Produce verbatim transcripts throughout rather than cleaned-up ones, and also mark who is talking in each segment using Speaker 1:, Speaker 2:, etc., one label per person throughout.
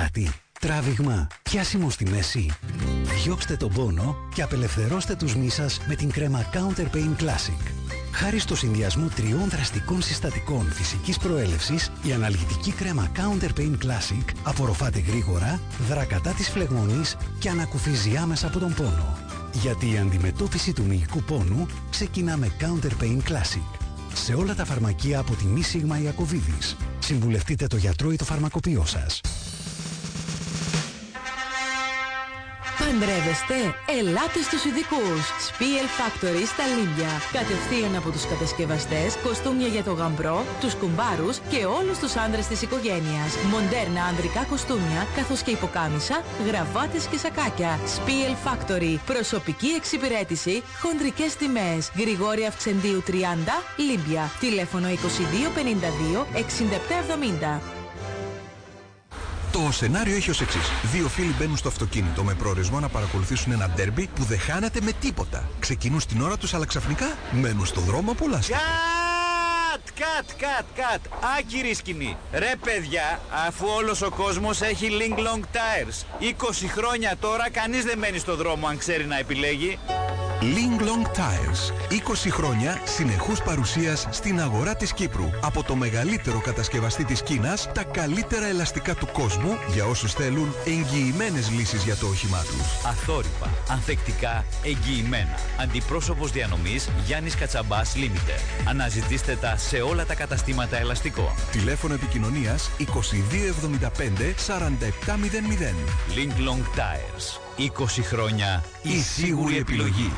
Speaker 1: Κατάτι, τράβηγμα, πιάσιμο στη μέση. Διώξτε τον πόνο και απελευθερώστε τους μυς σας με την κρέμα Counter Pain Classic. Χάρη στο συνδυασμό τριών δραστικών συστατικών φυσικής προέλευσης, η αναλγητική κρέμα Counter Pain Classic απορροφάται γρήγορα, δρά κατά της φλεγμονής και ανακουφίζει άμεσα από τον πόνο. Γιατί η αντιμετώπιση του μυϊκού πόνου ξεκινά με Counter Pain Classic. Σε όλα τα φαρμακεία από τη Μη Σίγμα Ιακωβίδης. Συμβουλευτείτε το γιατρό ή το φαρμακοποιό σας.
Speaker 2: Παντρεύεστε? Ελάτε στους ειδικούς. Spiel Factory στα Λίμπια. Κατευθείαν από τους κατασκευαστές, κοστούμια για το γαμπρό, τους κουμπάρους και όλους τους άντρες της οικογένειας. Μοντέρνα ανδρικά κοστούμια, καθώς και υποκάμισα, γραβάτες και σακάκια. Spiel Factory. Προσωπική εξυπηρέτηση, χοντρικές τιμές. Γρηγόρη Αυξεντίου τριάντα, Λίμπια. Τηλέφωνο είκοσι δύο πενήντα δύο εξήντα επτά εβδομήντα.
Speaker 3: Το σενάριο έχει ως εξής. Δύο φίλοι μπαίνουν στο αυτοκίνητο με προορισμό να παρακολουθήσουν ένα ντέρμπι που δεν χάνεται με τίποτα. Ξεκινούν στην ώρα τους, αλλά ξαφνικά μένουν στο δρόμο απολάστα.
Speaker 4: Κατ, κατ, κατ, κατ. Άκυρη σκηνή. Ρε παιδιά, αφού όλος ο κόσμος έχει Ling Long Tires. είκοσι χρόνια τώρα κανείς δεν μένει στο δρόμο αν ξέρει να επιλέγει.
Speaker 3: Ling Long Tires. είκοσι χρόνια συνεχούς παρουσίας στην αγορά της Κύπρου. Από το μεγαλύτερο κατασκευαστή της Κίνας, τα καλύτερα ελαστικά του κόσμου για όσους θέλουν εγγυημένες λύσεις για το όχημά τους.
Speaker 4: Αθόρυπα, ανθεκτικά, εγγυημένα. Αντιπρόσωπος διανομής Γιάννης Κατσαμπάς Limited. Αναζητήστε τα σε όλα τα καταστήματα ελαστικών.
Speaker 3: Τηλέφωνο επικοινωνίας είκοσι δύο εβδομήντα πέντε σαράντα επτά μηδέν μηδέν.
Speaker 4: Ling Long Tires. είκοσι χρόνια η σίγουρη επιλογή.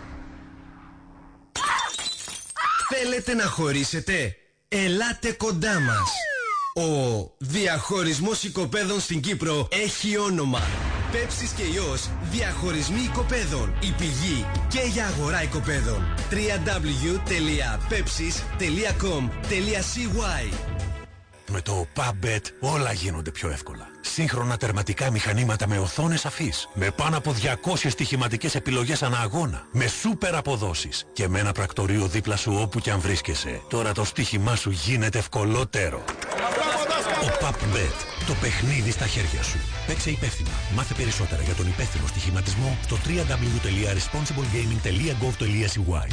Speaker 5: Θέλετε να χωρίσετε? Ελάτε κοντά μας. Ο διαχωρισμός οικοπαίδων στην Κύπρο έχει όνομα. Πέψης και Υιός, διαχωρισμοί οικοπαίδων. Η πηγή και για αγορά οικοπαίδων. double-u double-u double-u τελεία pepsis τελεία com τελεία c y.
Speaker 6: Με το PubBet όλα γίνονται πιο εύκολα. Σύγχρονα τερματικά μηχανήματα με οθόνες αφής, με πάνω από διακόσιες στοιχηματικές επιλογές ανά αγώνα, με σούπερ αποδόσεις και με ένα πρακτορείο δίπλα σου όπου κι αν βρίσκεσαι. Τώρα το στοίχημά σου γίνεται ευκολότερο. Ο PubBet. Το παιχνίδι στα χέρια σου. Παίξε υπεύθυνα. Μάθε περισσότερα για τον υπεύθυνο στοιχηματισμό στο double-u double-u double-u τελεία responsible gaming τελεία gov τελεία c y.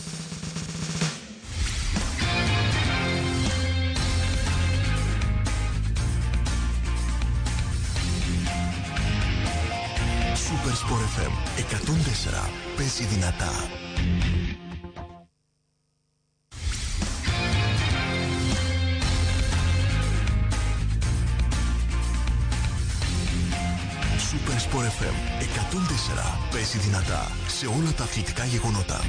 Speaker 7: Supersport εφ εμ εκατόν τέσσερα. Παίζει δυνατά. Supersport εφ εμ εκατόν τέσσερα. Παίζει δυνατά σε όλα τα αθλητικά γεγονότα.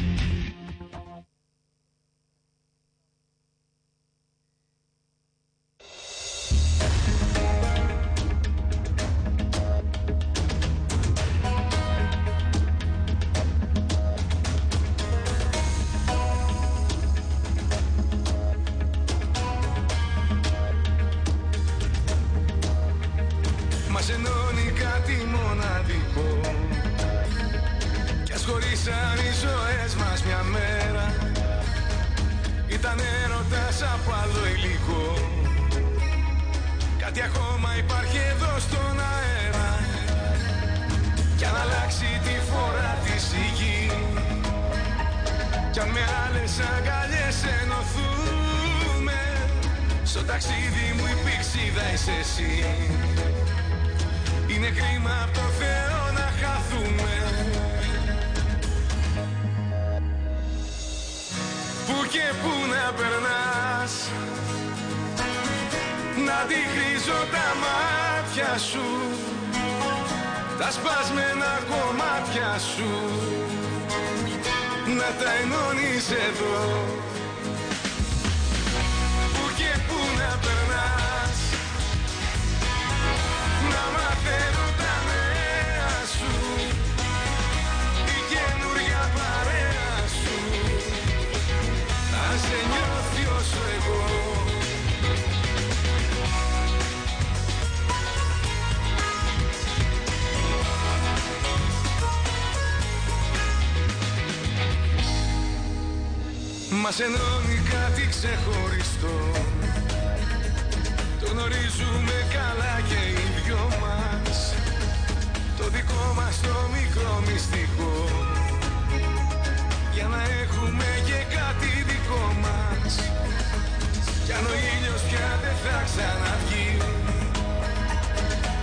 Speaker 8: Μας ενώνει κάτι ξεχωριστό. Το γνωρίζουμε καλά και οι δυο.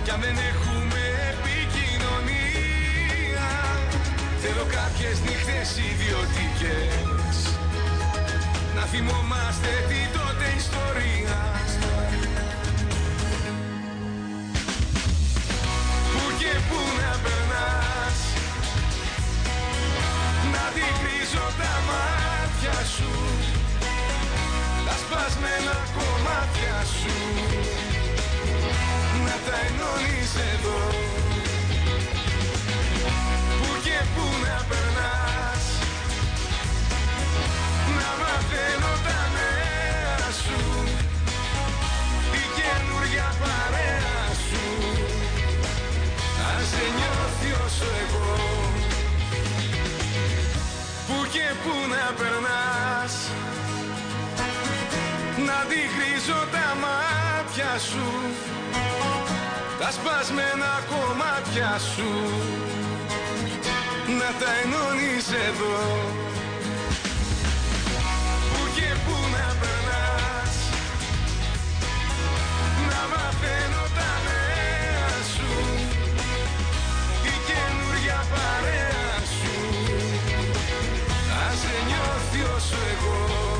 Speaker 8: κι αν δεν έχουμε επικοινωνία, θέλω κάποιες νύχτες ιδιωτικές να θυμόμαστε την τότε ιστορία. Πού και πού να περνάς, να αντικρίζω τα μάτια σου, τα σπασμένα κομμάτια σου, να τα ενώνεις εδώ. Πού και πού να περνάς, να μαθαίνω τα νέα σου, η καινούρια παρέα σου, αν σε νιώθει όσο εγώ. Πού και πού να περνάς, να αντικρίζω τα μάτια σου, τα σπασμένα κομμάτια σου, να τα ενώνεις εδώ. Πού και πού να περνάς, να μαθαίνω τα νέα σου, η καινούρια παρέα σου, αν σε νιώθει όσο εγώ.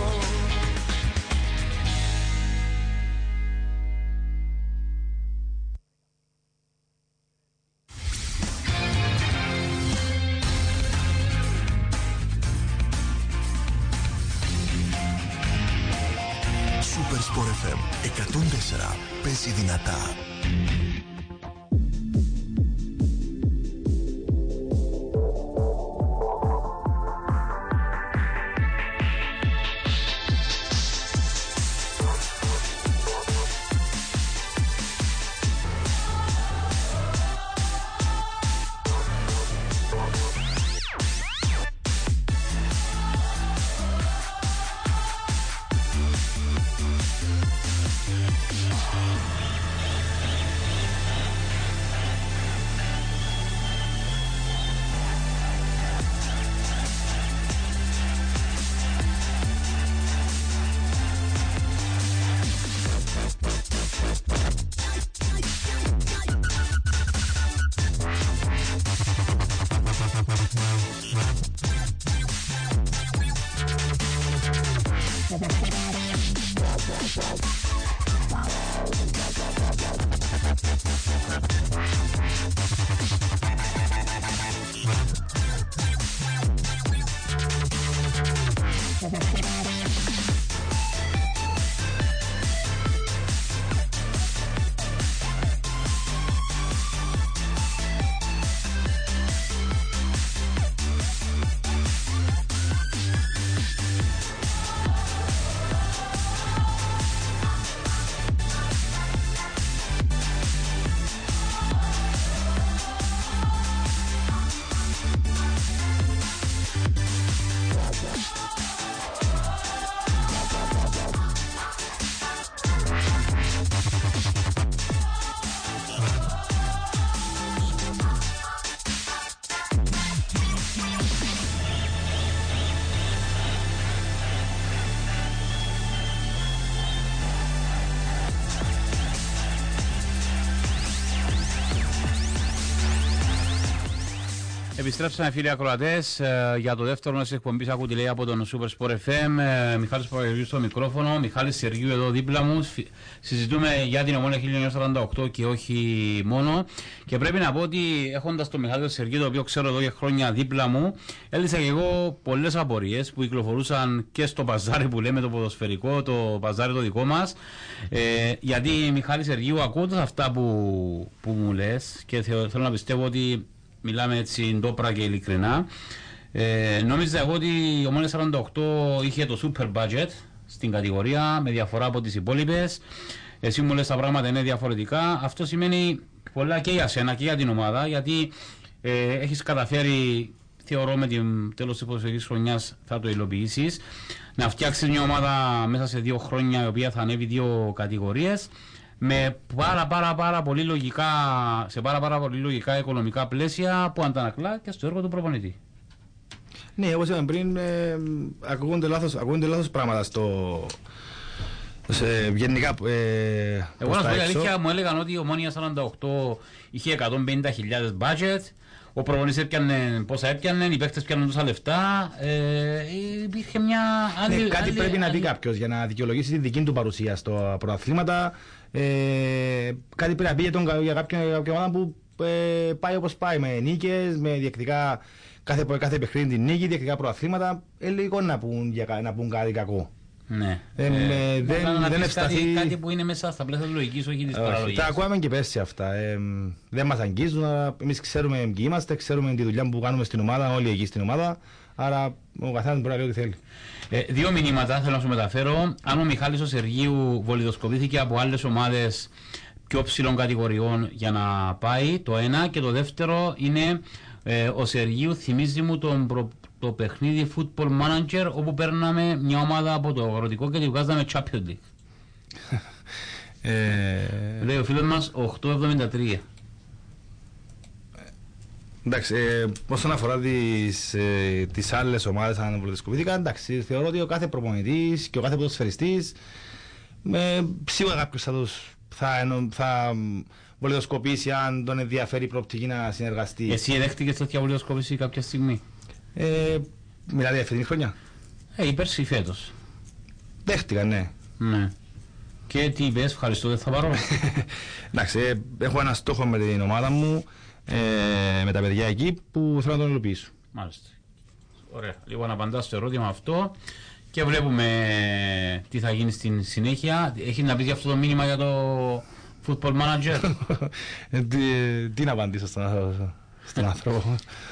Speaker 7: Sport εφ εμ εκατόν τέσσερα, παίζει δυνατά.
Speaker 9: Επιστρέψαμε φίλοι ακροατές ε, για το δεύτερο της εκπομπής Ακού τι λέει από τον Super Sport εφ εμ. ε, Μιχάλης Παπαγεωργίου στο μικρόφωνο, Μιχάλης Σεργίου εδώ δίπλα μου. Συζητούμε για την Ομόνοια χίλια εννιακόσια σαράντα οκτώ και όχι μόνο. Και πρέπει να πω ότι έχοντας τον Μιχάλη Σεργίου, το οποίο ξέρω εδώ για χρόνια δίπλα μου, έλυσα και εγώ πολλές απορίες που κυκλοφορούσαν και στο παζάρι που λέμε το ποδοσφαιρικό, το παζάρι το δικό μας. Ε, γιατί Μιχάλη Σεργίου, ακούοντας αυτά που, που μου λες, και θέλω να πιστεύω ότι μιλάμε έτσι ντόπρα και ειλικρινά. Ε, νόμιζα εγώ ότι η Ομόνοια σαράντα οκτώ είχε το super budget στην κατηγορία με διαφορά από τις υπόλοιπες. Εσύ μου λες τα πράγματα είναι διαφορετικά. Αυτό σημαίνει πολλά και για σένα και για την ομάδα, γιατί ε, έχεις καταφέρει, θεωρώ με την τέλος της ποδοσφαιρικής χρονιάς θα το υλοποιήσεις, να φτιάξεις μια ομάδα μέσα σε δύο χρόνια η οποία θα ανέβει δύο κατηγορίες με πάρα πάρα πάρα πολύ λογικά, σε πάρα πάρα πολύ λογικά οικονομικά πλαίσια που αντανακλά και στο έργο του προπονητή.
Speaker 10: Ναι, όπως είπαμε πριν, ε, ακούγονται, λάθος, ακούγονται λάθος πράγματα στο, Σε, γενικά, ε,
Speaker 9: εγώ να σου πω η αλήθεια, μου έλεγαν ότι η Ομόνοια σαράντα οκτώ είχε εκατόν πενήντα χιλιάδες budget, ο προπονητής έπιανε πόσα έπιανε, οι παίκτες πιάνουν τόσα λεφτά, ε, υπήρχε μια άλλη...
Speaker 10: Ναι, κάτι
Speaker 9: άλλη,
Speaker 10: πρέπει
Speaker 9: άλλη...
Speaker 10: να δει κάποιος για να δικαιολογήσει τη δική του παρουσία στο πρωταθλήματα. Ε, κάτι πρέπει να πει για, τον, για κάποια, κάποια ομάδα που ε, πάει όπως πάει, με νίκες, με διεκτικά κάθε, κάθε παιχνίδι την νίκη, διεκτικά πρωταθλήματα. Ε, λίγο να πούν, για, να πούν κάτι κακό.
Speaker 9: Ναι.
Speaker 10: Δεν, ε, ε, δεν,
Speaker 9: να
Speaker 10: δεν
Speaker 9: πεις
Speaker 10: ευσταθεί...
Speaker 9: κάτι, κάτι που είναι μέσα στα πλαίσια της λογικής, όχι της παραλογικής.
Speaker 10: Τα ακούαμε και πέρσι αυτά. Ε, δεν μας αγγίζουν. Εμείς ξέρουμε ποιοι είμαστε, ξέρουμε τη δουλειά που κάνουμε στην ομάδα, όλοι εκεί στην ομάδα. Άρα ο καθένας μπορεί να λέει ό,τι θέλει.
Speaker 9: Ε, δύο μηνύματα θέλω να σου μεταφέρω. Αν ο Μιχάλης ο Σεργίου βολιδοσκοπήθηκε από άλλες ομάδες πιο ψηλών κατηγοριών για να πάει, το ένα. Και το δεύτερο είναι ε, ο Σεργίου θυμίζει μου τον προ... το παιχνίδι Football Manager όπου παίρναμε μια ομάδα από το αγροτικό και τη βγάζαμε Champions League. ε... Λέει ο φίλος μας οκτακόσια εβδομήντα τρία.
Speaker 10: Εντάξει, ε, όσον αφορά τις, ε, τις άλλες ομάδες αν βολιδοσκοπήθηκαν, εντάξει, θεωρώ ότι ο κάθε προπονητής και ο κάθε ποδοσφαιριστής ε, σίγουρα κάποιος θα, τους, θα, ενο, θα βολιδοσκοπήσει αν τον ενδιαφέρει η προοπτική να συνεργαστεί.
Speaker 9: Εσύ δέχτηκες τέτοια βολιδοσκοπήση κάποια στιγμή?
Speaker 10: Ε, μιλάτε για φετινή χρονιά.
Speaker 9: Ε, πέρσι ή φέτος?
Speaker 10: Δέχτηκα, ναι.
Speaker 9: Ναι. Και τι είπες, ευχαριστώ, δεν θα πάρω.
Speaker 10: Εντάξει, ε, έχω ένα στόχο με την ομάδα μου, ε, με τα παιδιά εκεί που θέλω να τον υλοποιήσω.
Speaker 9: Μάλιστα. Ωραία. Λοιπόν, απαντάς στο ερώτημα αυτό και βλέπουμε τι θα γίνει στην συνέχεια. Έχει να πεις για αυτό το μήνυμα για το Football Manager?
Speaker 10: ε, τι, τι να απαντήσω στον, στον άνθρωπο.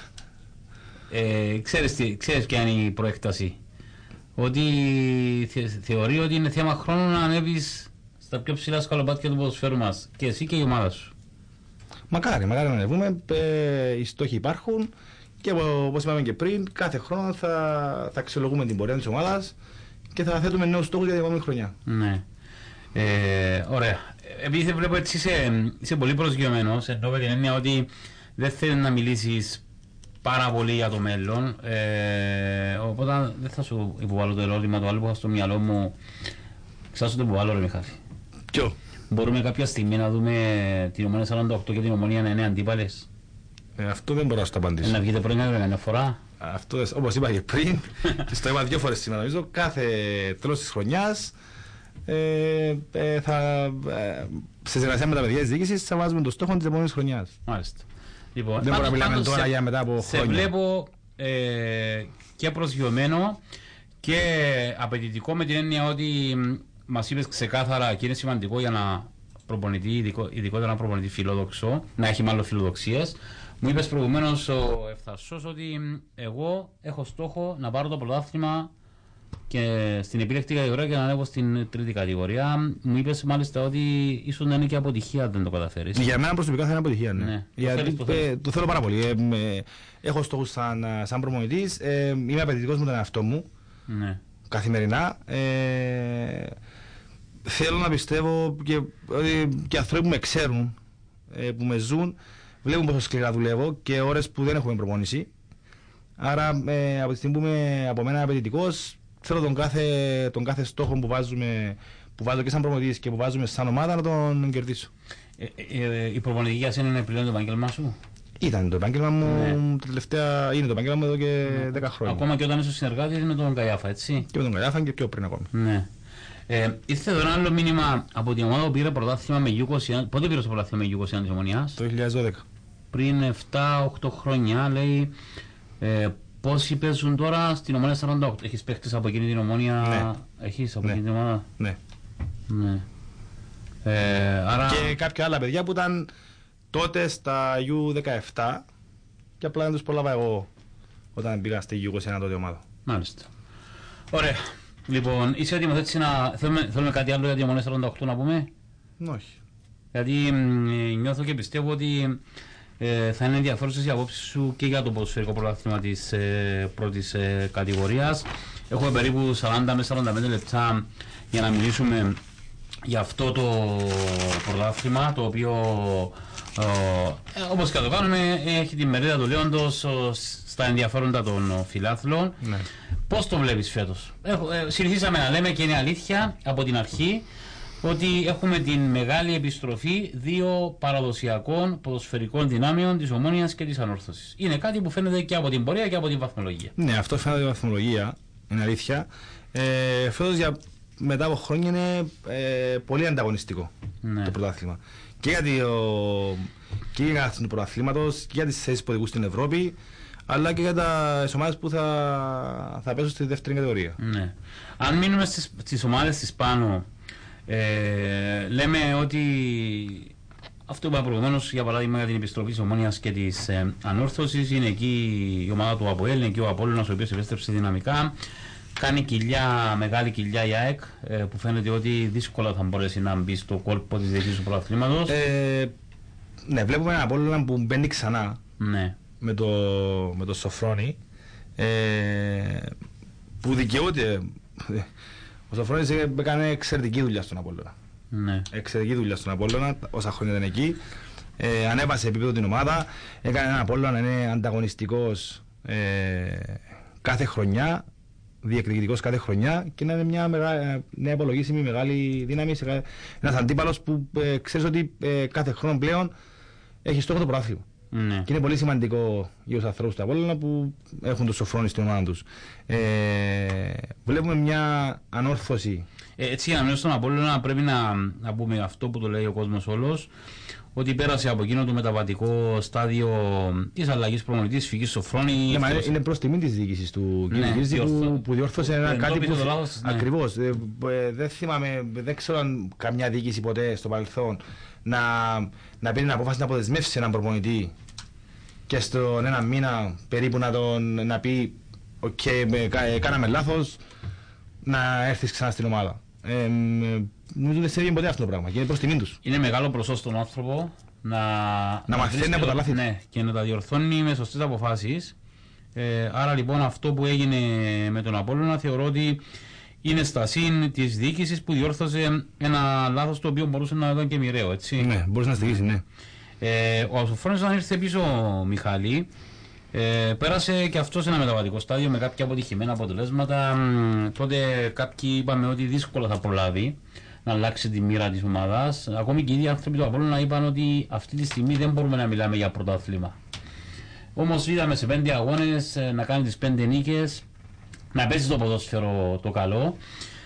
Speaker 9: Ε, ξέρεις, τι, ξέρεις ποια είναι η προέκταση? Ότι θε, θεωρεί ότι είναι θέμα χρόνου να ανέβεις στα πιο ψηλά σκαλοπάτια του ποδοσφαίρου μας, και εσύ και η ομάδα σου.
Speaker 10: Μακάρι, μακάρι να ανεβούμε, ε, οι στόχοι υπάρχουν και όπως είπαμε και πριν, κάθε χρόνο θα, θα αξιολογούμε την πορεία της ομάδας και θα θέτουμε νέους στόχους για την επόμενη χρονιά.
Speaker 9: Ναι. Ε, ωραία. Επειδή βλέπω έτσι είσαι, είσαι πολύ προσγειωμένος, ενώ με την έννοια ότι δεν θέλεις να μιλήσεις πάρα πολύ για το μέλλον, ε, οπότε δεν θα σου υποβάλω το ερώτημα, το άλλο που είχα στο μυαλό μου. Θα σου το υποβάλω, ρε Μιχάλη.
Speaker 10: Ποιο?
Speaker 9: Μπορούμε κάποια στιγμή να δούμε την Ομόνοια σαράντα οκτώ και την Ομόνοια να είναι αντίπαλες?
Speaker 10: Ε, αυτό δεν μπορώ να σου το απαντήσω.
Speaker 9: Ε, να βγείτε πριν καμιά φορά?
Speaker 10: Αυτό, όπως είπα και πριν, και στο είπα δύο φορές σήμερα, νομίζω, κάθε τέλος της χρονιάς ε, ε, θα, ε, σε συνεργασία με τα παιδιά της διοίκησης θα βάζουμε το στόχο της επόμενης χρονιάς.
Speaker 9: Μάλιστα. Λοιπόν,
Speaker 10: δεν μπορούμε να μιλάμε τώρα
Speaker 9: σε,
Speaker 10: για μετά από
Speaker 9: σε
Speaker 10: χρόνια.
Speaker 9: Σε βλέπω ε, και προσγειωμένο και απαιτητικό, με την έννοια ότι μας είπες ξεκάθαρα και είναι σημαντικό για να προπονητή, ειδικό, ειδικότερα ένα προπονητή φιλόδοξο, να έχει μάλλον φιλοδοξίες. Μου είπες προηγουμένως ο Ευθασσός ότι εγώ έχω στόχο να πάρω το πρωτάθλημα και στην επίλεκτη κατηγορία και να ανέβω στην τρίτη κατηγορία. Μου είπες μάλιστα ότι ίσως να είναι και αποτυχία αν δεν το καταφέρεις.
Speaker 10: Για μένα προσωπικά θα είναι αποτυχία, ναι.
Speaker 9: ναι.
Speaker 10: Γιατί,
Speaker 9: το, θέλεις, το,
Speaker 10: ε, το θέλω πάρα πολύ. Ε, ε, έχω στόχους σαν, σαν προπονητής, ε, είμαι απαιτητικός με τον εαυτό μου,
Speaker 9: ναι.
Speaker 10: καθημερινά. Ε, θέλω να πιστεύω και ότι και άνθρωποι που με ξέρουν, ε, που με ζουν, βλέπουν πόσο σκληρά δουλεύω και ώρες που δεν έχουμε προπόνηση. Άρα ε, από τη στιγμή που είμαι από μένα απαιτητικός, θέλω τον κάθε, τον κάθε στόχο που, βάζουμε, που βάζω και σαν προπονητής και που βάζουμε σαν ομάδα να τον κερδίσω.
Speaker 9: Ε, ε, η προπονητική για σένα είναι πλέον το επάγγελμά σου?
Speaker 10: Ήταν το επάγγελμα μου, ναι. τα τελευταία, είναι το επάγγελμα μου εδώ και
Speaker 9: ναι.
Speaker 10: δέκα χρόνια.
Speaker 9: Ακόμα και όταν είσαι συνεργάτης με τον Καϊάφα, έτσι?
Speaker 10: Και με τον Καϊάφα και πιο πριν ακόμη.
Speaker 9: Ναι. Ε, ήρθε εδώ ένα άλλο μήνυμα από την ομάδα που πήρε πρωτάθλημα με γιου είκοσι ένα. Πότε πήρε το πρωτάθλημα με γιου είκοσι ένα της Ομονιάς?
Speaker 10: Το δύο χιλιάδες δώδεκα.
Speaker 9: Πριν επτά οκτώ χρόνια, λέει. Ε, πόσοι παίζουν τώρα στην Ομόνοια σαράντα οκτώ? Έχεις παίχτες από εκείνη την Ομόνοια?
Speaker 10: Ναι.
Speaker 9: Έχεις από
Speaker 10: ναι.
Speaker 9: εκείνη την ομάδα?
Speaker 10: Ναι.
Speaker 9: ναι. Ε, άρα...
Speaker 10: Και κάποια άλλα παιδιά που ήταν τότε στα γιου δεκαεπτά και απλά δεν τους προλάβα εγώ όταν πήγα στη γιου είκοσι ένα τότε ομάδα.
Speaker 9: Μάλιστα. Ωραία. Λοιπόν, είσαι έτοιμος έτσι να... Θέλουμε, θέλουμε κάτι άλλο για την Ομόνοια σαράντα οκτώ να πούμε?
Speaker 10: Όχι.
Speaker 9: Γιατί μ, νιώθω και πιστεύω ότι ε, θα είναι ενδιαφέρουσες οι απόψεις σου και για το ποδοσφαιρικό πρωτάθλημα της ε, πρώτης ε, κατηγορίας. Έχουμε περίπου σαράντα με σαράντα πέντε λεπτά για να μιλήσουμε για αυτό το πρωτάθλημα, το οποίο Ε, όπως και το κάνουμε, έχει τη μερίδα του Λέοντος στα ενδιαφέροντα των φιλάθλων. Ναι. Πώς το βλέπεις φέτος? Έχω, ε, συνηθίσαμε να λέμε, και είναι αλήθεια από την αρχή, ότι έχουμε την μεγάλη επιστροφή δύο παραδοσιακών ποδοσφαιρικών δυνάμεων, της Ομόνοιας και της Ανόρθωσης. Είναι κάτι που φαίνεται και από την πορεία και από την βαθμολογία.
Speaker 10: Ναι, αυτό φαίνεται από την βαθμολογία, είναι αλήθεια. Ε, φέτος για, μετά από χρόνια είναι ε, πολύ ανταγωνιστικό, ναι, το πρωτάθλημα. Και για, το, και για του πρωταθλήματος και για τις θέσεις που οδηγούν στην Ευρώπη, αλλά και για τις ομάδες που θα, θα πέσουν στη δεύτερη κατηγορία.
Speaker 9: Ναι. Αν μείνουμε στις, στις ομάδες της πάνω, ε, λέμε ότι αυτό που είπα προηγουμένως, για παράδειγμα για την επιστροφή της Ομόνοιας και της ε, Ανόρθωσης, είναι εκεί η ομάδα του ΑΠΟΕΛ, είναι εκεί ο Απόλλωνας, ο οποίος επέστρεψε δυναμικά. Κάνει κοιλιά, μεγάλη κοιλιά η ΑΕΚ, ε, που φαίνεται ότι δύσκολα θα μπορέσει να μπει στο κόλπο της διαχείρισης του πρωταθλήματος. Ε,
Speaker 10: ναι, βλέπουμε ένα Απόλλωνα που μπαίνει ξανά, ναι, με το, με το Σοφρόνη, ε, που δικαιούται. Ο Σοφρόνης έκανε εξαιρετική δουλειά στον Απόλλωνα. Ναι. Εξαιρετική δουλειά στον Απόλλωνα, όσα χρόνια ήταν εκεί. Ε, ανέβασε επίπεδο την ομάδα, έκανε έναν Απόλλωνα να είναι ανταγωνιστικός ε, κάθε χρονιά, διεκδικητικός κάθε χρονιά, και να είναι μια μεγάλη, νέα υπολογίσιμη μεγάλη δύναμη, ένας αντίπαλος που ε, ξέρεις ότι ε, κάθε χρόνο πλέον έχει στόχο το πρωτάθλημα. Ναι. Και είναι πολύ σημαντικό για τους ανθρώπους του Απόλλωνα που έχουν το Σοφρόνη στην ομάδα τους. Ε, βλέπουμε μια ανόρθωση.
Speaker 9: Ε, έτσι, για να μείνω στον Απόλλωνα, πρέπει να, να πούμε αυτό που το λέει ο κόσμος όλος, ότι πέρασε από εκείνο το μεταβατικό στάδιο της αλλαγής προπονητής, της φυγής Σοφρόνη.
Speaker 10: Ναι, μα είναι προς τιμή της διοίκησης του κ. Ναι, που, που διόρθωσε ένα ε, κάτι που... Λάθος, ναι. Ακριβώς. Ε, ε, δεν θυμάμαι, δεν ξέρω αν καμιά διοίκηση ποτέ στο παρελθόν να, να πήρε απόφαση να αποδεσμεύσει έναν προπονητή και στον ένα μήνα περίπου να, τον, να πει «ΟΚ, okay, κάναμε λάθος, να έρθεις ξανά στην ομάδα». Ε, νομίζω δεν σε βγαίνει ποτέ αυτό το πράγμα και είναι προς τιμήν τους.
Speaker 9: Είναι μεγάλο προσώς στον άνθρωπο να,
Speaker 10: να μαθαίνει από τα λάθη,
Speaker 9: ναι, και να τα διορθώνει με σωστές αποφάσεις. Ε, άρα λοιπόν αυτό που έγινε με τον Απόλλωνα θεωρώ ότι είναι στα συν της διοίκησης που διόρθωσε ένα λάθος το οποίο μπορούσε να ήταν και μοιραίο, έτσι.
Speaker 10: Ναι, μπορούσε να στοιχήσει, ναι.
Speaker 9: Ε, ο Σοφρόνης, όταν ήρθε πίσω ο Μιχάλη, ε, πέρασε και αυτό σε ένα μεταβατικό στάδιο με κάποια αποτυχημένα αποτελέσματα. Τότε κάποιοι είπαμε ότι δύσκολα θα προλάβει να αλλάξει τη μοίρα της ομάδας. Ακόμη και οι ίδιοι άνθρωποι του Απόλλωνα είπαν ότι αυτή τη στιγμή δεν μπορούμε να μιλάμε για πρωτάθλημα. Όμως είδαμε σε πέντε αγώνες να κάνει τις πέντε νίκες, να παίζει το ποδόσφαιρο το καλό,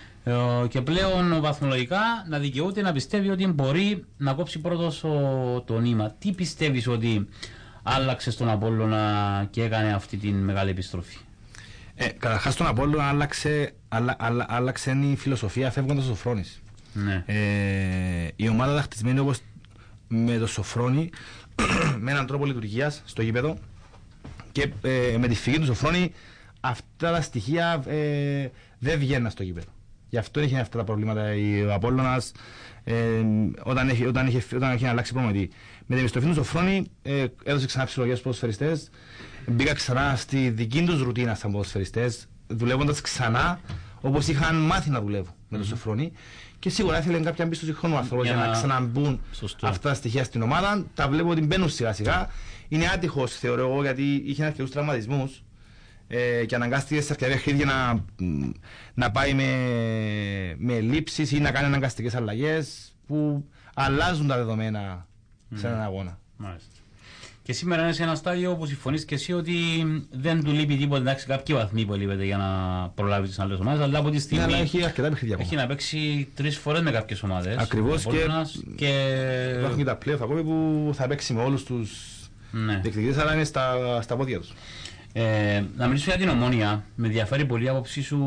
Speaker 9: και πλέον βαθμολογικά να δικαιούται να πιστεύει ότι μπορεί να κόψει πρώτος το νήμα. Τι πιστεύεις ότι άλλαξε στον Απόλλωνα και έκανε αυτή την μεγάλη επιστροφή?
Speaker 10: Ε, καταρχάς στον Απόλλωνα άλλαξε, άλλα, άλλα, άλλαξε η φιλοσοφία φεύγοντας ο Σοφρόνης. Ναι. Ε, η ομάδα ήταν χτισμένη όπως με το Σοφρόνη, με έναν τρόπο λειτουργίας στο γήπεδο, και ε, με τη φυγή του Σοφρόνη αυτά τα στοιχεία ε, δεν βγαίνουν στο γήπεδο. Γι' αυτό είχε αυτά τα προβλήματα ο Απόλλωνας ε, όταν, έχει, όταν, είχε, όταν είχε αλλάξει προπονητή. Με την επιστροφή του Σοφρόνη ε, έδωσε ξανά ψυχολογία στους ποδοσφαιριστές, μπήκα ξανά στη δική τους ρουτίνα σαν ποδοσφαιριστές, δουλεύοντας ξανά όπως είχαν μάθει να δουλεύουν με τον Σοφρόνη, και σίγουρα ήθελαν κάποια εμπιστοσύνη χρόνου άνθρωπο για, για να ξαναμπούν αυτά τα στοιχεία στην ομάδα. Τα βλέπω ότι μπαίνουν σιγά σιγά. Είναι άτυχος θεωρώ εγώ, γιατί είχε αρκετούς τραυματισμούς ε, και αναγκάστηκε σε αρκετά παιχνίδια να, να πάει με, με λήψεις ή να κάνει αναγκαστικές αλλαγές που αλλάζουν τα δεδομένα mm. σε έναν αγώνα.
Speaker 9: Μάλιστα. Και σήμερα είναι σε ένα στάδιο που συμφωνείς και εσύ ότι δεν του λείπει τίποτα, εντάξει, κάποιοι βαθμοί που λείπεται για να προλάβει τις άλλες ομάδες, αλλά από τη στιγμή
Speaker 10: ναι, έχει, αρκετά παιχνίδια
Speaker 9: έχει να παίξει τρεις φορές με κάποιες ομάδες.
Speaker 10: Ακριβώς, και,
Speaker 9: και...
Speaker 10: υπάρχουν και τα πλέον ακόμη που θα παίξει με όλους τους ναι. διεκδικητές, αλλά είναι στα, στα πόδια τους.
Speaker 9: Ε, να μιλήσω για την Ομόνοια, με ενδιαφέρει πολύ η άποψή σου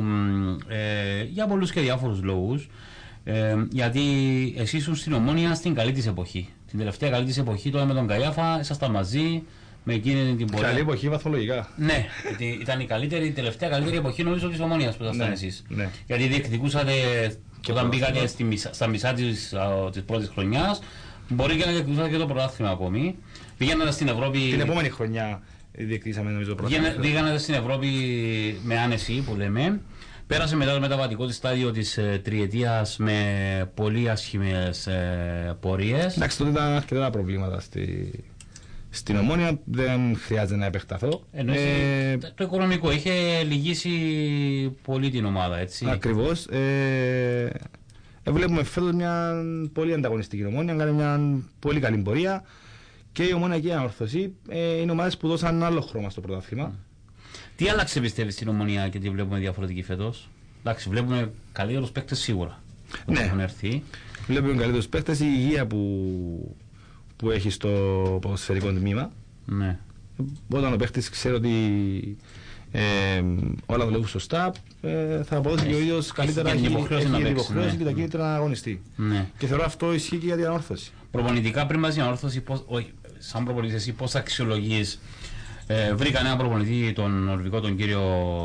Speaker 9: ε, για πολλούς και διάφορους λόγους. Ε, γιατί εσύ ήσουν στην Ομόνοια στην καλή της εποχή. Την τελευταία καλή της εποχή, τώρα με τον Καϊάφα, ήσασταν μαζί με εκείνη την πορεία.
Speaker 10: Καλή εποχή βαθμολογικά.
Speaker 9: Ναι, γιατί ήταν η καλύτερη, η τελευταία καλύτερη εποχή νομίζω της Ομόνοιας που ήσασταν ναι, εσείς. Ναι. Γιατί διεκδικούσατε και όταν μπήκατε στη μισά, στα μισά της, της πρώτης χρονιάς, μπορεί και να διεκδικούσατε και το πρωτάθλημα ακόμη. Πήγαινατε στην Ευρώπη.
Speaker 10: Την επόμενη χρονιά διεκδικήσαμε νομίζω το πρωτάθλημα.
Speaker 9: Πήγαινατε στην Ευρώπη με άνεση που λέμε. Πέρασε μετά το μεταβατικό της στάδιο της ε, τριετίας με πολύ άσχημες ε, πορείες.
Speaker 10: Εντάξει, τότε ήταν αρκετά τα προβλήματα στη, στην Ομόνια, δεν χρειάζεται να επεκταθώ.
Speaker 9: Ενώ ε, το οικονομικό είχε λυγίσει πολύ την ομάδα, έτσι.
Speaker 10: Ακριβώς. Ε, ε, βλέπουμε φέτος μια πολύ ανταγωνιστική Ομόνια, κάνει μια πολύ καλή πορεία και η Ομόνια και η Ανόρθωση ε, είναι ομάδες που δώσαν ένα άλλο χρώμα στο πρωτάθλημα.
Speaker 9: Τι άλλαξε πιστεύεις στην Ομονία και τι βλέπουμε διαφορετική φέτος? Εντάξει, βλέπουμε καλύτερους παίκτες σίγουρα.
Speaker 10: Ναι,
Speaker 9: έχουν έρθει.
Speaker 10: Βλέπουμε καλύτερους παίκτες, η υγεία που, που έχει στο ποδοσφαιρικό τμήμα.
Speaker 9: Ναι.
Speaker 10: Όταν ο παίκτης ξέρει ότι ε, όλα δουλεύουν σωστά, ε, θα αποδώσει και ο ίδιος καλύτερα, έχει υποχρέωση και τα κίνητρα να αγωνιστεί.
Speaker 9: Ναι.
Speaker 10: Και θεωρώ αυτό ισχύει και για την Ανόρθωση.
Speaker 9: Προπονητικά πριν μας η Ανόρθωση, όχι, σαν προπονητής εσύ πώς αξιολογείς? Ε, βρήκαν έναν προπονητή, τον Νορβηγό, τον κύριο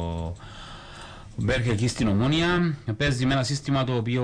Speaker 9: Μπέρκ εκεί στην Ομόνια. Παίζει με ένα σύστημα το οποίο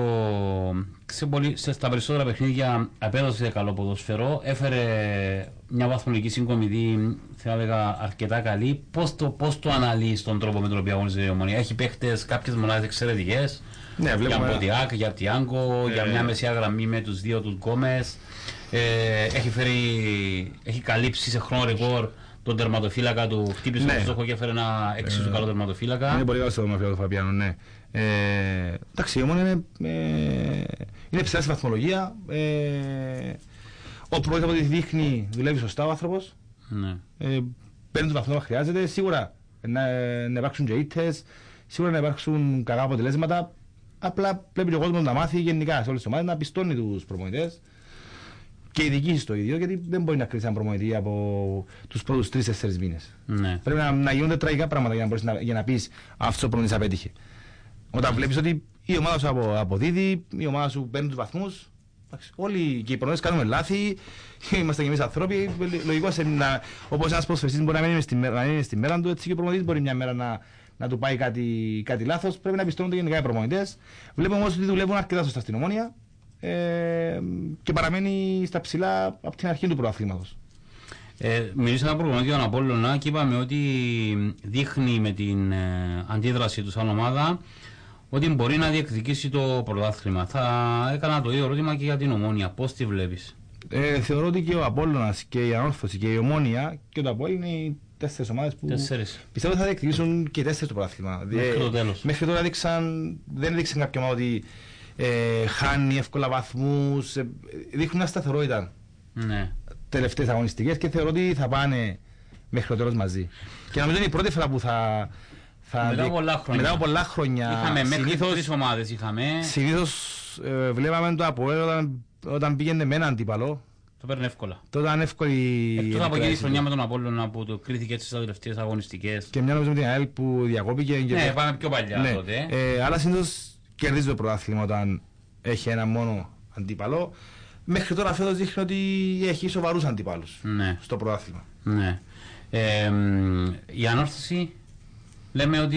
Speaker 9: σε πολύ, σε, στα περισσότερα παιχνίδια απέδωσε καλό ποδοσφαιρό. Έφερε μια βαθμολογική συγκομιδή, θα έλεγα, αρκετά καλή. Πώς το, πώς το αναλύεις τον τρόπο με τον οποίο αγωνίζεται η Ομόνια? Έχει παίχτες, κάποιες μονάδες εξαιρετικές.
Speaker 10: Ναι,
Speaker 9: για Μποντιάκ, για Τιάνγκο, ε, για μια μεσαία γραμμή με τους δύο τους Γκόμες. Ε, έχει, φέρει, έχει καλύψει σε χρόνο ρεκόρ τον τερματοφύλακα του, χτύπησε τον στόχο και έφερε ένα εξίσου καλό τερματοφύλακα. Είναι
Speaker 10: πολύ καλό στο τερματοφύλακα του Φαπιάνου, ναι. Ε, εντάξει, η Ομόνια είναι, ε, είναι ψηλά στη βαθμολογία. Ε, ο πρώτος από ό,τι δείχνει δουλεύει σωστά ο άνθρωπος.
Speaker 9: Ναι.
Speaker 10: Ε, παίρνει τον βαθμό που χρειάζεται. Σίγουρα να, να υπάρξουν και ήττες, σίγουρα να υπάρξουν κακά αποτελέσματα. Απλά πρέπει ο κόσμος να μάθει γενικά σε όλες τις ομάδες να πιστώνει τους προπονητές. Και η διοίκηση το ίδιο, γιατί δεν μπορεί να κρίσει έναν προπονητή από τους πρώτους τρεις τέσσερις μήνες.
Speaker 9: Ναι.
Speaker 10: Πρέπει να, να γίνονται τραγικά πράγματα για να, μπορείς να, για να πεις αυτός ο προπονητής απέτυχε. Όταν βλέπεις ότι η ομάδα σου απο, αποδίδει, η ομάδα σου παίρνει τους βαθμούς, όλοι και οι προπονητές κάνουμε λάθη, είμαστε και εμείς ανθρώποι. Λογικός είναι όπως ένας ποδοσφαιριστής μπορεί να μην είναι στη, να είναι στη μέρα του, έτσι και ο προπονητής μπορεί μια μέρα να, να του πάει κάτι, κάτι λάθος. Πρέπει να πιστώνονται γενικά οι προπονητές. Βλέπουμε όμως ότι δουλεύουν αρκετά σωστά στην Ομόνια. Ε, και παραμένει στα ψηλά από την αρχή του πρωταθλήματος.
Speaker 9: Ε, μιλήσαμε προπονητή τον Απόλλωνα και είπαμε ότι δείχνει με την ε, αντίδραση του σαν ομάδα ότι μπορεί να διεκδικήσει το πρωτάθλημα. Θα έκανα το ίδιο ερώτημα και για την Ομόνια. Πώς τη βλέπεις?
Speaker 10: Ε, θεωρώ ότι και ο Απόλλωνας και η Ανόρθωση και η Ομόνια και το Απόλλωνα είναι οι τέσσερις ομάδες που
Speaker 9: τέσσερις.
Speaker 10: Πιστεύω θα διεκδικήσουν και τέσσερις το πρωτάθλημα.
Speaker 9: Μέχρι το τέλος.
Speaker 10: Μέχρι τώρα δείξαν, δεν έδειξαν κάποια ομάδα ότι Ε, χάνει εύκολα βαθμούς, ε, δείχνουν μια σταθερότητα.
Speaker 9: Ναι.
Speaker 10: Τελευταίες αγωνιστικές και θεωρώ ότι θα πάνε μέχρι το τέλος μαζί. Και νομίζω είναι η πρώτη φορά που θα... θα
Speaker 9: μετά, από πολλά χρόνια.
Speaker 10: μετά από πολλά χρόνια.
Speaker 9: Είχαμε μέχρι τρεις ομάδες. Είχαμε...
Speaker 10: Συνήθως ε, βλέπαμε το Αποέλ όταν, όταν πήγαινε με έναν αντίπαλο.
Speaker 9: Το παίρνει εύκολα.
Speaker 10: Τότε ήταν εύκολη...
Speaker 9: Εκτός από εκείνη τη χρονιά με τον Απόλλωνα που το κρίθηκε στις τελευταίες αγωνιστικές.
Speaker 10: Και μια νομίζω με την ΑΕΛ που διακόπηκε.
Speaker 9: Ναι, και... πάμε πιο παλιά ναι. τότε.
Speaker 10: Ε, αλλά συνήθως κερδίζει το πρωτάθλημα όταν έχει ένα μόνο αντίπαλο. Μέχρι τώρα φέτος δείχνει ότι έχει σοβαρούς αντίπαλους
Speaker 9: ναι.
Speaker 10: στο πρωτάθλημα.
Speaker 9: Ναι. Ε, η Ανόρθωση λέμε ότι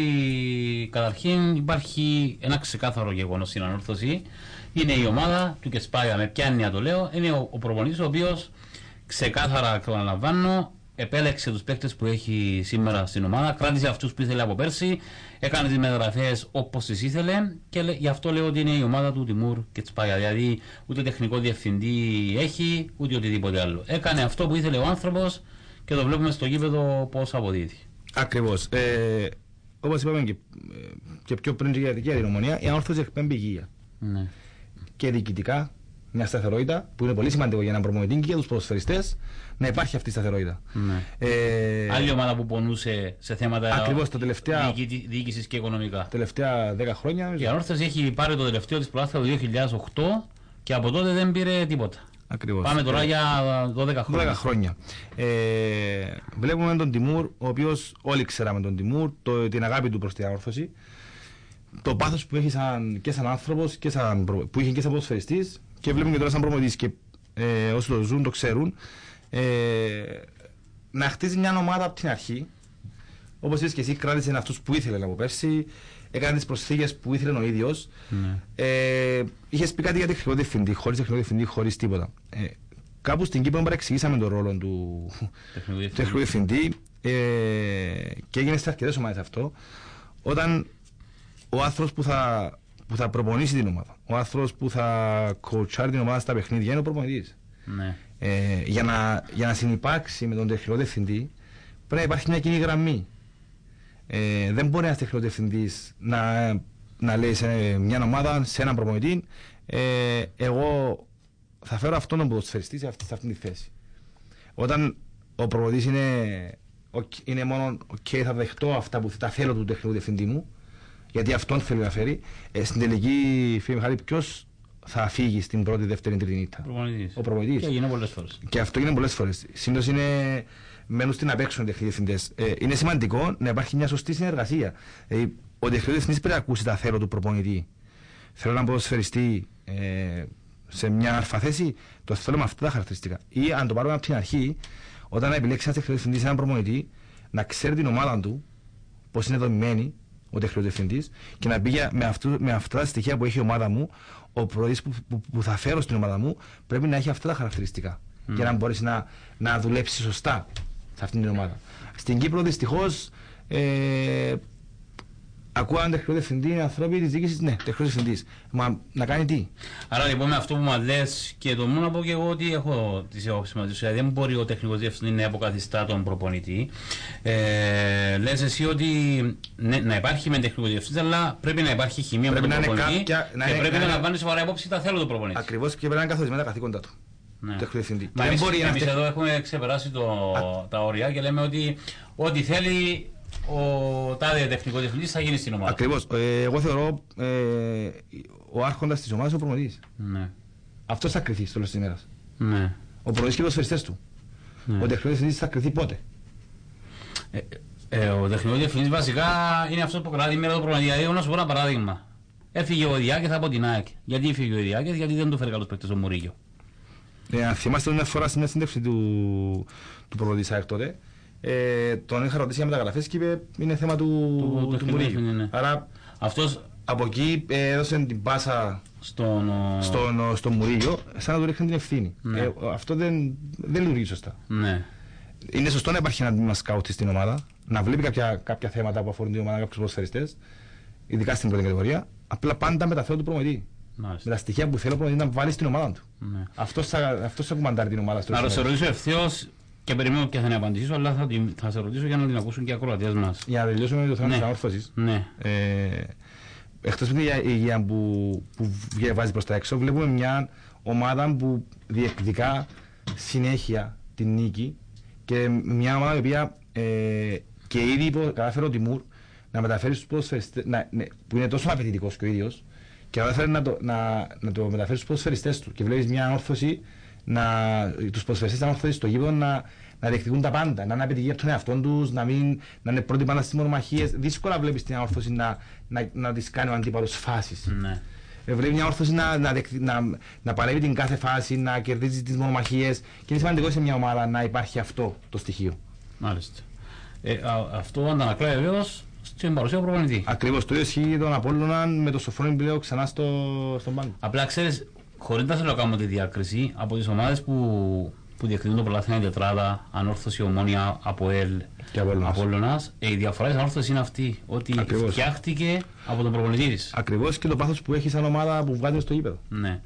Speaker 9: καταρχήν υπάρχει ένα ξεκάθαρο γεγονός στην Ανόρθωση. Είναι η ομάδα του Κεσπάγια, με ποια έννοια το λέω, είναι ο, ο προπονητής ο οποίος ξεκάθαρα, επαναλαμβάνω, επέλεξε τους παίκτες που έχει σήμερα στην ομάδα, κράτησε αυτούς που ήθελε από πέρσι, έκανε τις μεταγραφές όπως τις ήθελε και γι' αυτό λέω ότι είναι η ομάδα του Τιμούρ Κεσπάγια. Δηλαδή ούτε τεχνικό διευθυντή έχει, ούτε οτιδήποτε άλλο. Έκανε αυτό που ήθελε ο άνθρωπος και το βλέπουμε στο γήπεδο πώς αποδίδει.
Speaker 10: Ακριβώς. Ε, όπως είπαμε και, και πιο πριν για την Ομονία, η Ανόρθωση εκπέμπει υγεία.
Speaker 9: Ναι.
Speaker 10: Και διοικητικά μια σταθερότητα που είναι πολύ σημαντικό για έναν προπονητή και για τους ποδοσφαιριστές να υπάρχει αυτή η σταθερότητα.
Speaker 9: Ναι.
Speaker 10: Ε,
Speaker 9: Άλλη ομάδα που πονούσε σε θέματα
Speaker 10: ακριβώς, το τελευταία,
Speaker 9: διοίκησης και οικονομικά.
Speaker 10: Τελευταία δέκα χρόνια.
Speaker 9: Η Ανόρθωση έχει πάρει το τελευταίο της πρωτάθλημα το δύο χιλιάδες οκτώ και από τότε δεν πήρε τίποτα.
Speaker 10: Ακριβώς.
Speaker 9: Πάμε τώρα ε, για δώδεκα χρόνια.
Speaker 10: δώδεκα χρόνια. Ε, βλέπουμε τον Τιμούρ, ο οποίος όλοι ξέραμε τον Τιμούρ, το, την αγάπη του προς την Ανόρθωση. Το πάθος που έχει σαν, και σαν άνθρωπος και σαν, που είχε και σαν ποδοσφαιριστής και βλέπουμε και τώρα σαν προπονητής και ε, όσοι το ζουν το ξέρουν ε, να χτίζει μια ομάδα από την αρχή. Όπως είπες και εσύ, κράτησε αυτούς που ήθελε από πέρσι, έκανε τις προσθήκες που ήθελε ο ίδιος. Mm. Ε, είχες πει κάτι για τεχνικό διευθυντή, χωρίς τεχνικό διευθυντή, χωρίς τίποτα. Ε, κάπου στην Κύπρο παρεξηγήσαμε τον ρόλο του τεχνικού διευθυντή ε, και έγινε σε αρκετές ομάδες αυτό. Όταν ο άνθρωπος που θα, που θα προπονήσει την ομάδα, ο άνθρωπος που θα κοουτσάρει την ομάδα στα παιχνίδια είναι ο προπονητής.
Speaker 9: Ναι.
Speaker 10: Ε, για, να, για να συνυπάρξει με τον τεχνικό διευθυντή πρέπει να υπάρχει μια κοινή γραμμή. Ε, δεν μπορεί ένας τεχνικός διευθυντής να, να λέει σε μια ομάδα, σε έναν προπονητή, ε, εγώ θα φέρω αυτόν τον ποδοσφαιριστή σε αυτή, σε αυτή τη θέση. Όταν ο προπονητής είναι, είναι μόνο ok, θα δεχτώ αυτά που τα θέλω του τεχνικού διευθυντή μου, γιατί αυτόν θέλει να φέρει, ε, στην τελική, φίλε Μιχάλη, ποιος θα φύγει στην πρώτη, δεύτερη, τρίτη νύχτα? Ο προπονητής.
Speaker 9: Και έγινε πολλές φορές.
Speaker 10: Και αυτό γίνεται πολλές φορές. Συνήθως είναι, μένουν στην απέξω οι τεχνικοί διευθυντές. Ε, είναι σημαντικό να υπάρχει μια σωστή συνεργασία. Ε, ο τεχνικός διευθυντής πρέπει να ακούσει τα θέλω του προπονητή. Θέλω να ποδοσφαιριστεί ε, σε μια αλφα θέση, το θέλω με αυτά τα χαρακτηριστικά. Ή αν το πάρουμε από την αρχή, όταν επιλέξει ένας τεχνικός διευθυντής, έναν προπονητή, να ξέρει την ομάδα του, πώς είναι δομημένη ο τεχνικός διευθυντής, και να πει με, αυτού, με αυτά τα στοιχεία που έχει η ομάδα μου, ο προπονητής που, που, που θα φέρω στην ομάδα μου πρέπει να έχει αυτά τα χαρακτηριστικά mm. για να μπορέσει να, να δουλέψει σωστά σε αυτήν την ομάδα. Στην Κύπρο δυστυχώς ε, ακούω έναν τεχνικό διευθυντή, ανθρώποι της διοίκησης, ναι, τεχνικός διευθυντής. Μα να κάνει τι?
Speaker 9: Άρα λοιπόν με αυτό που μας λες, και το μόνο να πω και εγώ ότι έχω τις απόψεις μαζί σου, δεν μπορεί ο τεχνικός διευθυντής να αποκαθιστά τον προπονητή. Ε, λες εσύ ότι ναι, να υπάρχει με τεχνικό διευθυντή, αλλά πρέπει να υπάρχει χημεία πρέπει με τον προπονητή κάποια, και να είναι, πρέπει να, να λαμβάνει σοβαρά υπόψη τα θέλω του προπονητή.
Speaker 10: Ακριβώς, και πρέπει να είναι καθορισμένα τα καθήκοντα του.
Speaker 9: Ναι.
Speaker 10: Μα
Speaker 9: εμείς, εμείς εδώ έχουμε ξεπεράσει το, τα όρια και λέμε ότι ό,τι θέλει ο τάδε τεχνικός διευθυντής θα γίνει στην ομάδα.
Speaker 10: Ακριβώς. Ε, εγώ θεωρώ ε, ο άρχοντας της ομάδας είναι ο προπονητής.
Speaker 9: Ναι.
Speaker 10: Αυτός θα κρυθεί στο τέλος της ημέρας.
Speaker 9: Ναι.
Speaker 10: Ο προπονητής και οι ποδοσφαιριστές του. Ναι. Ο τεχνικός διευθυντής θα κρυθεί πότε?
Speaker 9: Ε, ε, ο τεχνικός διευθυντής βασικά είναι αυτός που κρατάει μέρα του προπονητή. Δηλαδή, να σου πω ένα παράδειγμα. Έφυγε ο Διάκης από την ΑΕΚ. Γιατί έφυγε ο Διάκης? Γιατί δεν του φέρει καλούς παίκτες ο Μουρίγιο.
Speaker 10: Ε, αν θυμάστε μια φορά στην συνέντευξη του, του προπονητή ΑΕΚ τότε, ε, τον είχα ρωτήσει για μεταγραφές και είπε είναι θέμα του, του, του Μουρίγιου. Ναι. Άρα αυτός από εκεί ε, έδωσε την πάσα στον, στον, στον Μουρίγιο σαν να του ρίχνει την ευθύνη. Ναι. Ε, αυτό δεν, δεν λειτουργεί σωστά.
Speaker 9: Ναι. Είναι
Speaker 10: σωστό να υπάρχει ένα σκάουτη στην ομάδα, να βλέπει κάποια, κάποια θέματα που αφορούν την ομάδα, κάποιους ποδοσφαιριστές, ειδικά στην πρώτη κατηγορία, απλά πάντα με τα θέλω του προπονητή. Με τα στοιχεία που θέλω να βάλει στην ομάδα του. Ναι. Αυτός θα, αυτός θα κουμαντάρει την ομάδα.
Speaker 9: Να σε ρωτήσω ευθέως και περιμένω και θα την απαντήσω, αλλά θα, την, θα σε ρωτήσω για να την ακούσουν και οι ακροατές μας.
Speaker 10: Για να τελειώσουμε με το θέμα ναι. της ανόρθωσης.
Speaker 9: Ναι.
Speaker 10: Ε, εκτός από την υγεία που, που βάζει προς τα έξω, βλέπουμε μια ομάδα που διεκδικά συνέχεια την νίκη και μια ομάδα η οποία ε, και ήδη κατάφερε ο Τιμούρ να μεταφέρει στους ποδοσφαιριστές, που είναι τόσο απαιτητικός και ο ίδιος, και κατάφερε να το, να, να το μεταφέρει στους ποδοσφαιριστές του. Και βλέπεις μια ανόρθωση, να, τους ποδοσφαιριστές να ανόρθωσης στο γήπεδο να, να διεκδικούν τα πάντα, να είναι απαιτητικοί από τον εαυτόν τους, να, μην, να είναι πρώτοι πάντα στις μονομαχίες. Δύσκολα βλέπεις την ανόρθωση να, να, να τις κάνει ο αντίπαλος φάσεις.
Speaker 9: Ναι.
Speaker 10: Βλέπει μια όρθωση να, να, να, να παλεύει την κάθε φάση, να κερδίζει τις μονομαχίες, και είναι σημαντικό σε μια ομάδα να υπάρχει αυτό το στοιχείο.
Speaker 9: Μάλιστα. Ε, α, αυτό αντανακλάει βεβαίως στην παρουσία του προπονητή.
Speaker 10: Ακριβώς, το ίδιο ισχύει τον Απόλλωνα με το Σοφρόνη πλέον ξανά στο, στον πάγκο.
Speaker 9: Απλά ξέρεις, χωρίς να θέλω να κάνω τη διάκριση, από τις ομάδες που, που διακρίνουν το πρωτάθλημα τετράδα, Ανόρθωση, Ομόνια, ΑΠΟΕΛ
Speaker 10: και
Speaker 9: Απόλλωνας, ε, η διαφορά της Ανόρθωσης είναι αυτή, ότι ακριβώς φτιάχτηκε από τον προπονητή της.
Speaker 10: Ακριβώς, και το πάθος που έχει σαν ομάδα που βγάζει στο γήπεδο.
Speaker 9: Ναι.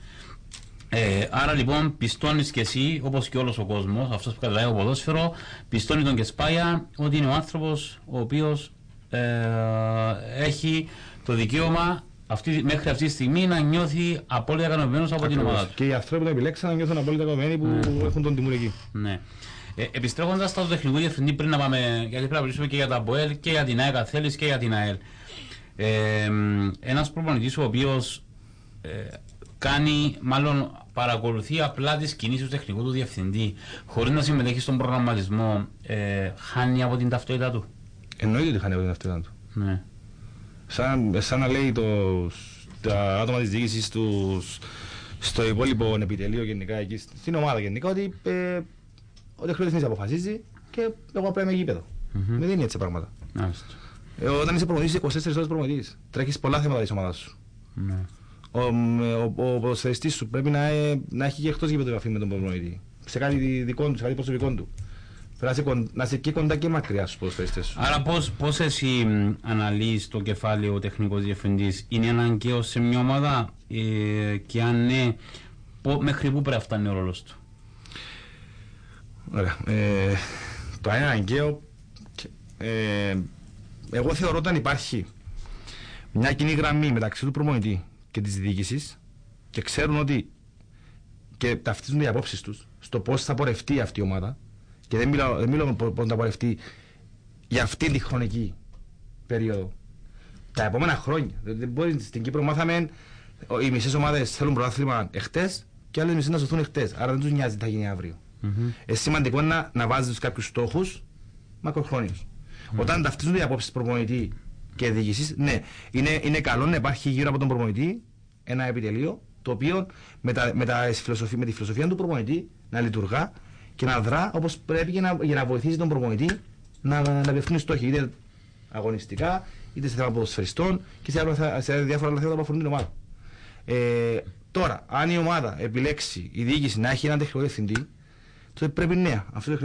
Speaker 9: Ε, άρα λοιπόν πιστώνεις και εσύ, όπως και όλος ο κόσμος, αυτός που καταλάβει το ποδόσφαιρο, πιστώνει τον Κεσπάγια ότι είναι ο άνθρωπος ο οποίος ε, έχει το δικαίωμα αυτή, μέχρι αυτή τη στιγμή να νιώθει απόλυτα ικανοποιημένος από την ομάδα του.
Speaker 10: Και οι άνθρωποι που επιλέξαν να νιώθουν απόλυτα ικανοποιημένοι που ναι. έχουν τον Τιμούρ εκεί.
Speaker 9: Ναι. Ε, επιστρέφοντας στο τεχνικό διευθυντή, πριν να πάμε, γιατί πρέπει να μιλήσουμε και για τα ΑΠΟΕΛ και για την ΑΕΚ Αθέλης και για την ΑΕΛ. Ε, ένας προπονητής ο οποίος ε, κάνει, μάλλον παρακολουθεί απλά τις κινήσεις του τεχνικού του διευθυντή, χωρίς να συμμετέχει στον προγραμματισμό, ε, χάνει από την ταυτότητα του.
Speaker 10: Εννοείται ότι χάνει από την ταυτότητα του.
Speaker 9: Ναι.
Speaker 10: Σαν, σαν να λέει το, τα άτομα της διοίκησης τους στο υπόλοιπο επιτελείο γενικά, εκεί, στην ομάδα γενικά, ότι ε, ο τεχνικός διευθυντής αποφασίζει και εγώ πρέπει να είμαι γήπεδο. Mm-hmm. Δεν είναι έτσι πράγματα. Ε, όταν είσαι προπονητής, είκοσι τέσσερις ώρες προπονητής, τρέχεις πολλά θέματα της ομάδας σου.
Speaker 9: Mm-hmm.
Speaker 10: Ο, ο, ο ποδοσφαιριστής σου πρέπει να, ε, να έχει και εκτός γήπεδο επαφή με τον προπονητή, σε κάτι δικό του, σε κάτι προσωπικό του. να είσαι και κοντά και μακριά στους ποδοσφαιριστές σου.
Speaker 9: Άρα πώς, πώς εσύ αναλύεις το κεφάλαιο ο τεχνικός διευθυντής, είναι αναγκαίο σε μια ομάδα ε, και αν ναι, πο, μέχρι πού πρέπει να φτάνει ο ρόλος του?
Speaker 10: Ωραία. Ε, το είναι αναγκαίο. Ε, εγώ θεωρώ όταν υπάρχει μια κοινή γραμμή μεταξύ του προπονητή και της διοίκησης και ξέρουν ότι και ταυτίζονται οι απόψεις τους στο πώς θα πορευτεί αυτή η ομάδα, και δεν μιλάω, δεν μιλάω πώς θα πορευτεί για αυτή τη χρονική περίοδο, τα επόμενα χρόνια. Δεν μπορεί, στην Κύπρο μάθαμε οι μισές ομάδες θέλουν πρωτάθλημα εχθές και άλλες μισές να σωθούν εχθές, άρα δεν τους νοιάζει τι θα γίνει αύριο. Mm-hmm. Είναι σημαντικό να, να βάζεις κάποιους στόχους μακροχρόνιους. Mm-hmm. Όταν ταυτίζονται οι απόψεις προπονητή και διοίκησης, ναι, είναι, είναι καλό να υπάρχει γύρω από τον προπονητή ένα επιτελείο το οποίο με, τα, με, τα, με τη φιλοσοφία του προπονητή να λειτουργά και να δρά όπως πρέπει για να, για να βοηθήσει τον προπονητή να, να, να πεφτούν στόχοι, είτε αγωνιστικά, είτε σε θέμα ποδοσφαιριστών και σε, άλλα, σε διάφορα άλλα θέματα που αφορούν την ομάδα. Ε, τώρα, αν η ομάδα επιλέξει η διοίκηση να έχει έναν τεχνικό διευθυντή, τότε πρέπει νέα. Αυτό